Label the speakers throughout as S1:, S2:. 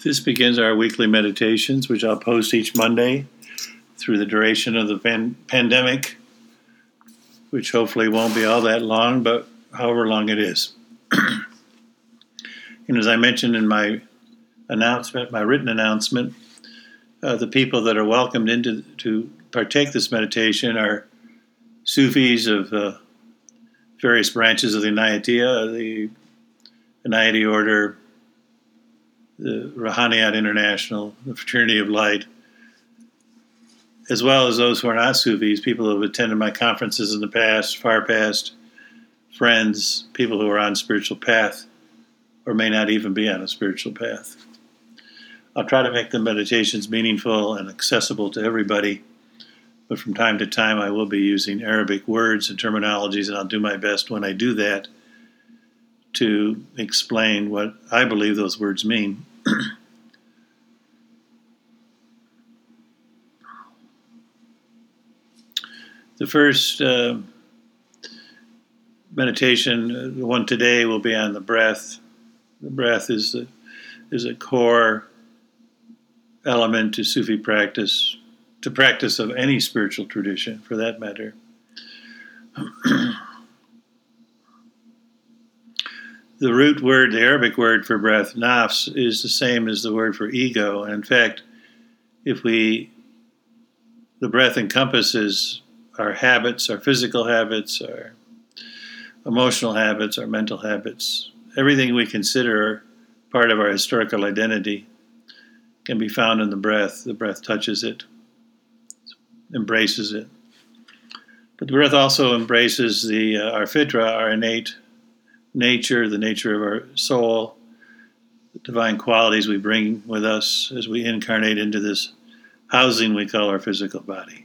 S1: This begins our weekly meditations, which I'll post each Monday through the duration of the pandemic, which hopefully won't be all that long, but however long it is. And as I mentioned in my announcement, my written announcement, the people that are welcomed to partake this meditation are Sufis of various branches of the Inayatiyya, the Inayati Order, the Ruhaniyat International, the Fraternity of Light, as well as those who are not Sufis, people who have attended my conferences in the past, far past, friends, people who are on spiritual path, or may not even be on a spiritual path. I'll try to make the meditations meaningful and accessible to everybody, but from time to time I will be using Arabic words and terminologies, and I'll do my best when I do that to explain what I believe those words mean. The first meditation, the one today, will be on the breath. The breath is a core element to Sufi practice, to practice of any spiritual tradition, for that matter. The root word, the Arabic word for breath, nafs, is the same as the word for ego. And in fact, the breath encompasses our habits, our physical habits, our emotional habits, our mental habits. Everything we consider part of our historical identity can be found in the breath. The breath touches it, embraces it. But the breath also embraces our fitra, our innate nature, the nature of our soul, the divine qualities we bring with us as we incarnate into this housing we call our physical body.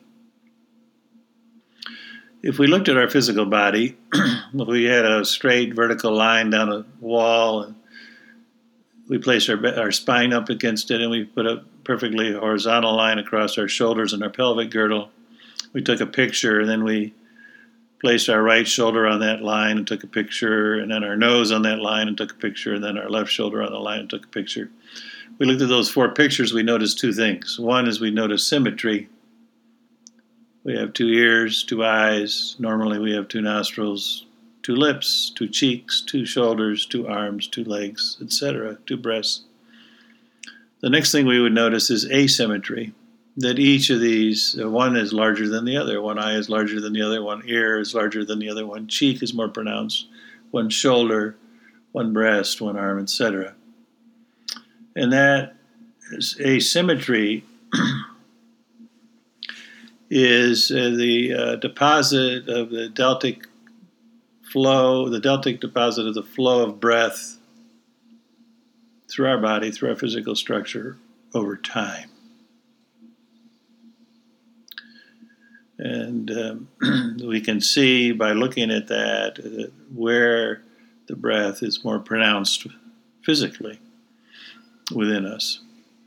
S1: If we looked at our physical body, if we had a straight vertical line down a wall, and we placed our spine up against it, and we put a perfectly horizontal line across our shoulders and our pelvic girdle, we took a picture, and then we placed our right shoulder on that line and took a picture, and then our nose on that line and took a picture, and then our left shoulder on the line and took a picture. We looked at those four pictures, we noticed two things. One is we noticed symmetry. We have two ears, two eyes. Normally we have two nostrils, two lips, two cheeks, two shoulders, two arms, two legs, etc., two breasts. The next thing we would notice is asymmetry, that each of these, one is larger than the other. One eye is larger than the other. One ear is larger than the other. One cheek is more pronounced. One shoulder, one breast, one arm, etc. And that asymmetry is the deposit of the deltic flow, the deltic deposit of the flow of breath through our body, through our physical structure over time. And we can see by looking at that where the breath is more pronounced physically within us.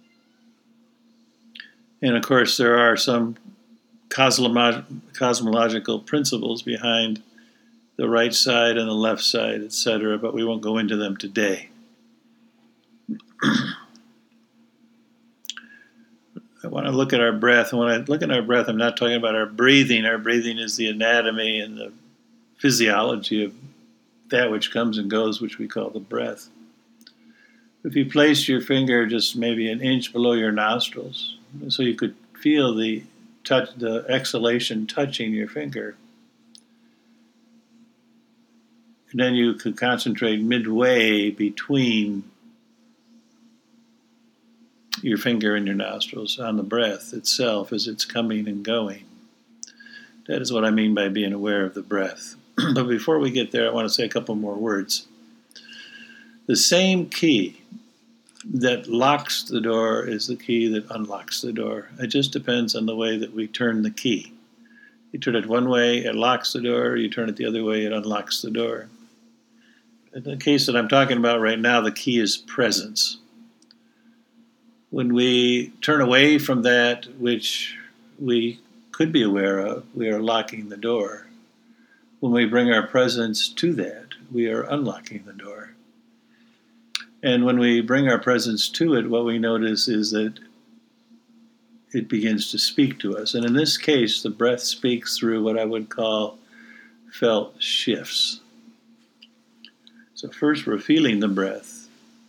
S1: And of course, there are some cosmological principles behind the right side and the left side, etc., but we won't go into them today. I want to look at our breath, and when I look at our breath, I'm not talking about our breathing. Our breathing is the anatomy and the physiology of that which comes and goes, which we call the breath. If you place your finger just maybe an inch below your nostrils, so you could feel the exhalation touching your finger, and then you could concentrate midway between your finger and your nostrils on the breath itself as it's coming and going. That is what I mean by being aware of the breath. But before we get there, I want to say a couple more words. The same key that locks the door is the key that unlocks the door. It just depends on the way that we turn the key. You turn it one way, it locks the door. You turn it the other way, it unlocks the door. In the case that I'm talking about right now, the key is presence. When we turn away from that which we could be aware of, we are locking the door. When we bring our presence to that, we are unlocking the door. And when we bring our presence to it, what we notice is that it begins to speak to us. And in this case, the breath speaks through what I would call felt shifts. So first we're feeling the breath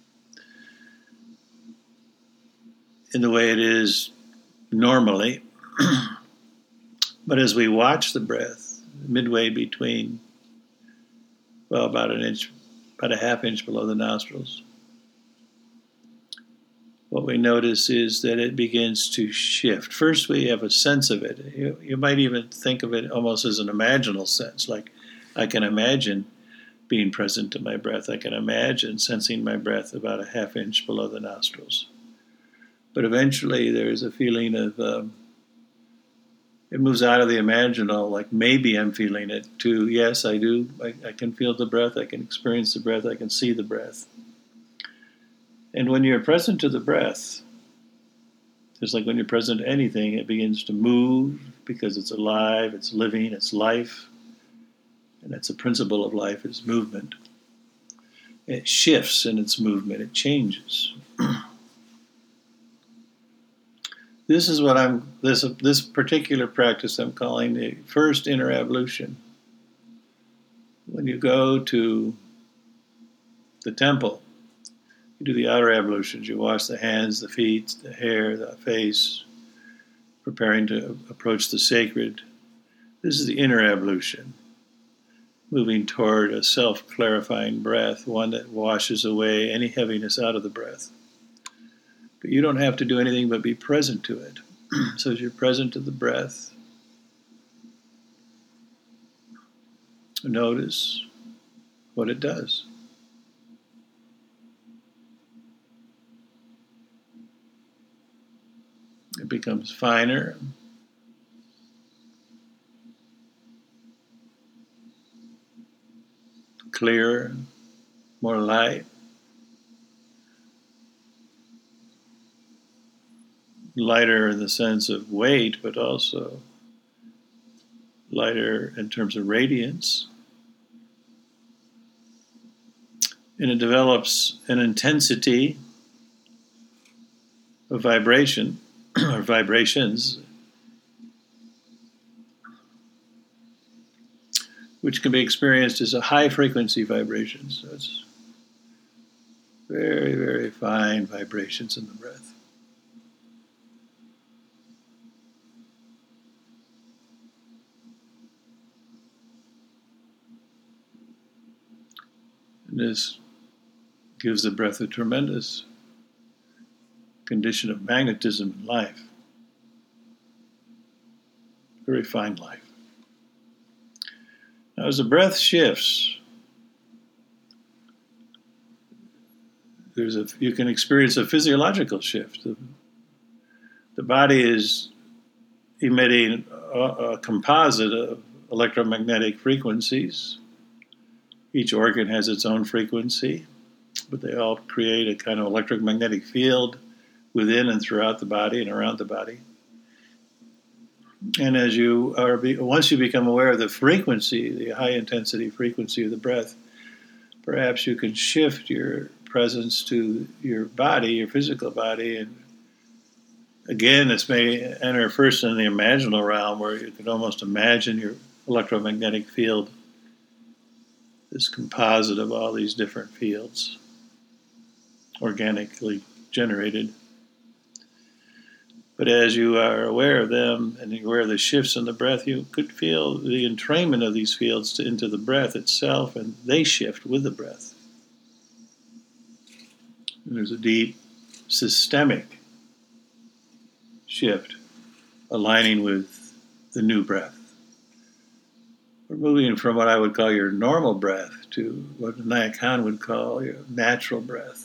S1: in the way it is normally. But as we watch the breath, midway between, well, about a half inch below the nostrils, what we notice is that it begins to shift. First, we have a sense of it. You might even think of it almost as an imaginal sense, like I can imagine being present to my breath. I can imagine sensing my breath about a half inch below the nostrils. But eventually there's a feeling of, it moves out of the imaginal, like maybe I'm feeling it, to yes, I do. I can feel the breath, I can experience the breath, I can see the breath. And when you're present to the breath, just like when you're present to anything, it begins to move because it's alive, it's living, it's life. And that's a principle of life, is movement. It shifts in its movement, it changes. This is what this particular practice I'm calling the first inner ablution. When you go to the temple, you do the outer ablutions. You wash the hands, the feet, the hair, the face, preparing to approach the sacred. This is the inner ablution, moving toward a self-clarifying breath, one that washes away any heaviness out of the breath. But you don't have to do anything but be present to it. So as you're present to the breath, notice what it does. It becomes finer, clearer, more light. Lighter in the sense of weight, but also lighter in terms of radiance. And it develops an intensity of vibration, or vibrations, which can be experienced as a high-frequency vibration. So it's very, very fine vibrations in the breath. And this gives the breath a tremendous condition of magnetism in life. Very fine life. Now, as the breath shifts, you can experience a physiological shift. The body is emitting a composite of electromagnetic frequencies. Each organ has its own frequency, but they all create a kind of electromagnetic field within and throughout the body and around the body. And as once you become aware of the frequency, the high intensity frequency of the breath, perhaps you can shift your presence to your body, your physical body, and again, this may enter first in the imaginal realm, where you can almost imagine your electromagnetic field, this composite of all these different fields, organically generated. But as you are aware of them and you're aware of the shifts in the breath, you could feel the entrainment of these fields into the breath itself, and they shift with the breath. And there's a deep systemic shift aligning with the new breath. We're moving from what I would call your normal breath to what Vinayak Khan would call your natural breath.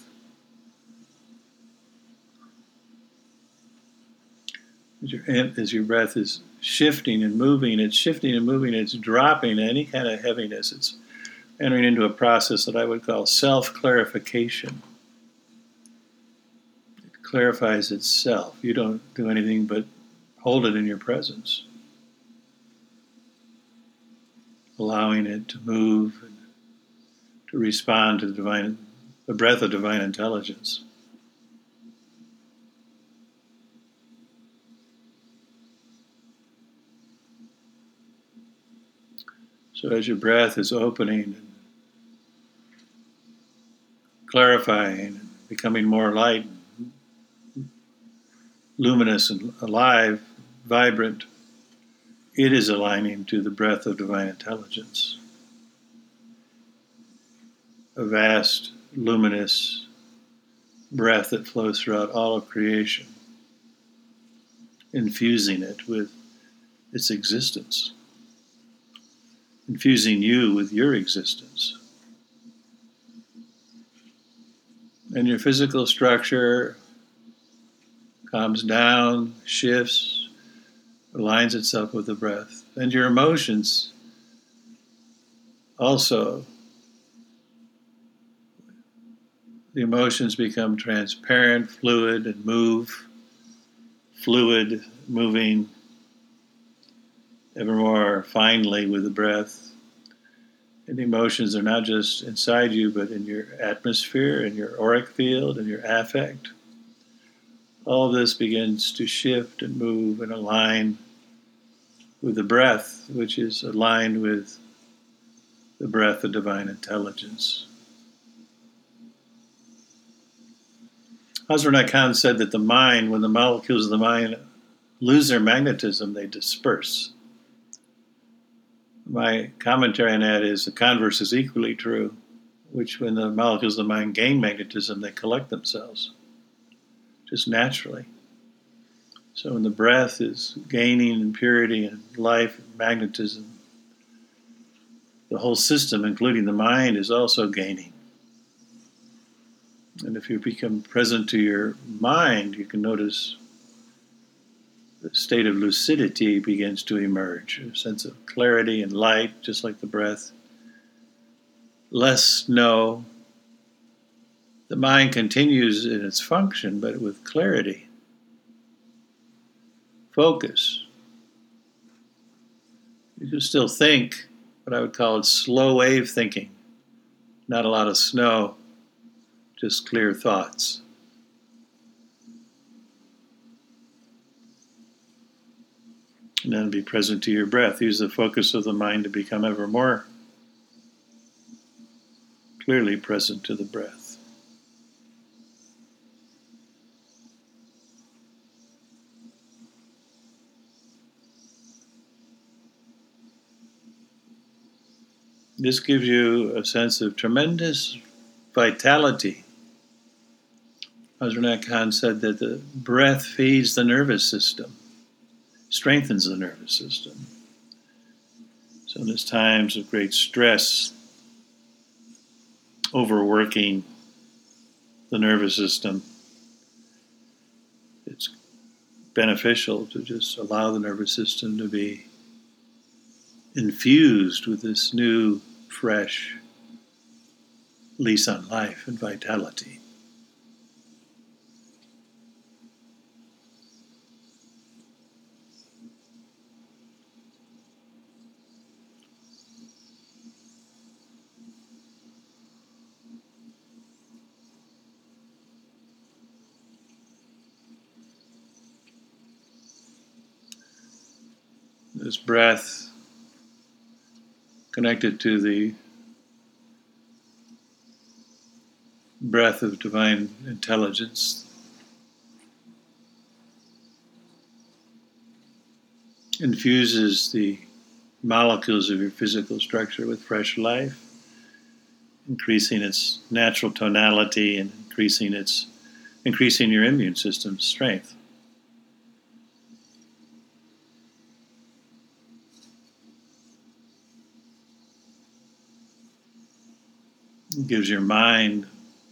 S1: As your breath is shifting and moving, it's dropping any kind of heaviness. It's entering into a process that I would call self-clarification. It clarifies itself. You don't do anything but hold it in your presence, allowing it to move and to respond to the divine the breath of divine intelligence. So as your breath is opening and clarifying and becoming more light, luminous and alive, vibrant, it is aligning to the breath of divine intelligence. A vast, luminous breath that flows throughout all of creation, infusing it with its existence, infusing you with your existence. And your physical structure calms down, shifts, aligns itself with the breath. And your emotions also, the emotions become transparent, fluid, and move, fluid, moving ever more finely with the breath. And the emotions are not just inside you, but in your atmosphere, in your auric field, in your affect. All this begins to shift and move and align with the breath, which is aligned with the breath of divine intelligence. Hazrat Khan said that the mind, when the molecules of the mind lose their magnetism, they disperse. My commentary on that is the converse is equally true, which when the molecules of the mind gain magnetism, they collect themselves, just naturally. So when the breath is gaining in purity and life and magnetism, the whole system, including the mind, is also gaining. And if you become present to your mind, you can notice the state of lucidity begins to emerge, a sense of clarity and light, just like the breath. Less no. The mind continues in its function, but with clarity. Focus. You can still think, but I would call it slow wave thinking. Not a lot of snow, just clear thoughts. And then be present to your breath. Use the focus of the mind to become ever more clearly present to the breath. This gives you a sense of tremendous vitality. Hazrat Khan said that the breath feeds the nervous system, strengthens the nervous system. So in these times of great stress, overworking the nervous system, it's beneficial to just allow the nervous system to be infused with this new, fresh lease on life and vitality. This breath connected to the breath of divine intelligence infuses the molecules of your physical structure with fresh life, increasing its natural tonality and increasing your immune system's strength. It gives your mind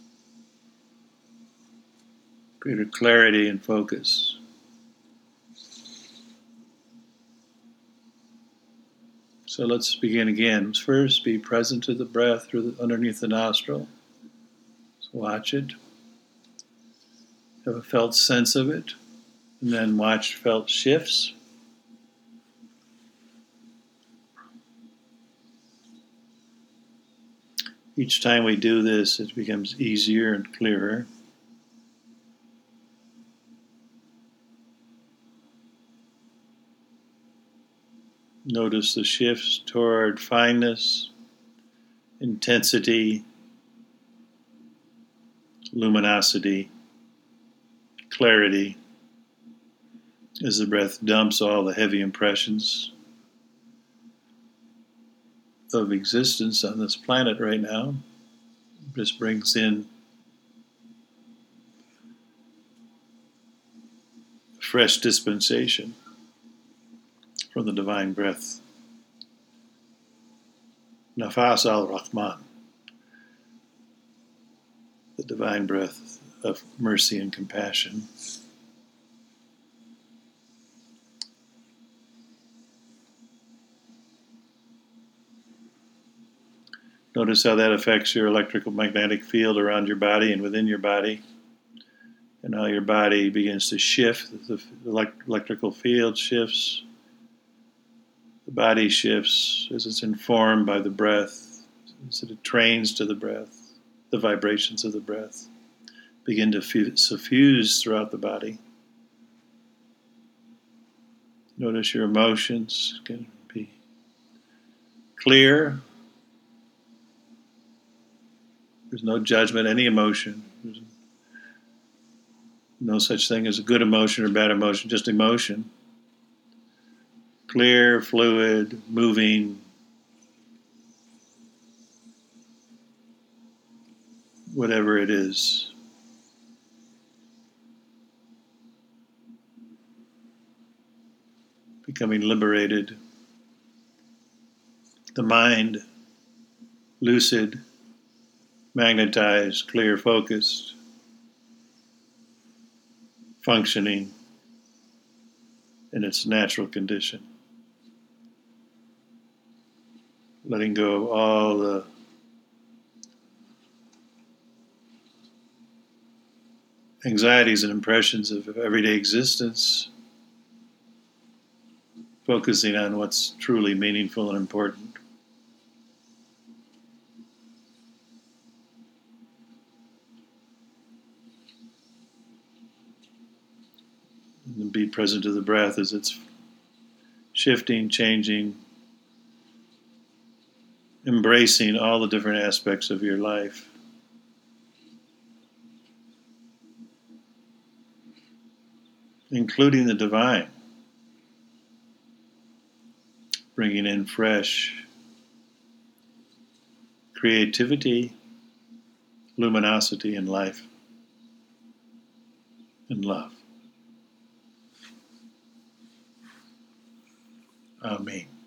S1: greater clarity and focus. So let's begin again. First, be present to the breath underneath the nostril. So watch it. Have a felt sense of it. And then watch felt shifts. Each time we do this, it becomes easier and clearer. Notice the shifts toward fineness, intensity, luminosity, clarity, as the breath dumps all the heavy impressions of existence on this planet right now. Just brings in fresh dispensation from the divine breath. Nafas al-Rahman, the divine breath of mercy and compassion. Notice how that affects your electrical magnetic field around your body and within your body, and how your body begins to shift. The electrical field shifts. The body shifts as it's informed by the breath, as it trains to the breath. The vibrations of the breath begin to suffuse throughout the body. Notice your emotions can be clear. There's no judgment, any emotion. There's no such thing as a good emotion or bad emotion, just emotion. Clear, fluid, moving, whatever it is. Becoming liberated. The mind, lucid, magnetized, clear, focused, functioning in its natural condition. Letting go of all the anxieties and impressions of everyday existence, focusing on what's truly meaningful and important. And be present to the breath as it's shifting, changing, embracing all the different aspects of your life. Including the divine. Bringing in fresh creativity, luminosity in life, and love. Amen.